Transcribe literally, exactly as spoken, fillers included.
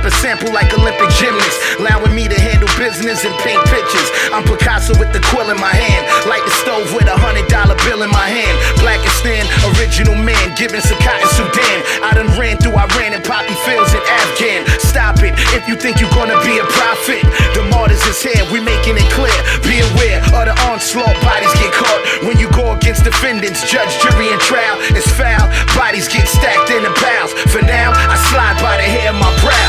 a sample like Olympic gymnasts, allowing me to handle business and paint pictures. I'm Picasso with the quill in my hand, light the stove with a hundred dollar bill in my hand. Blackistan, original man, giving Sakai in Sudan. I done ran through Iran and poppy fields in Afghan. Stop it, if you think you're gonna be a prophet. The martyrs is here, we making it clear. Be aware of the onslaught, bodies get caught. When you go against defendants, judge, jury, and trial, it's foul. Bodies get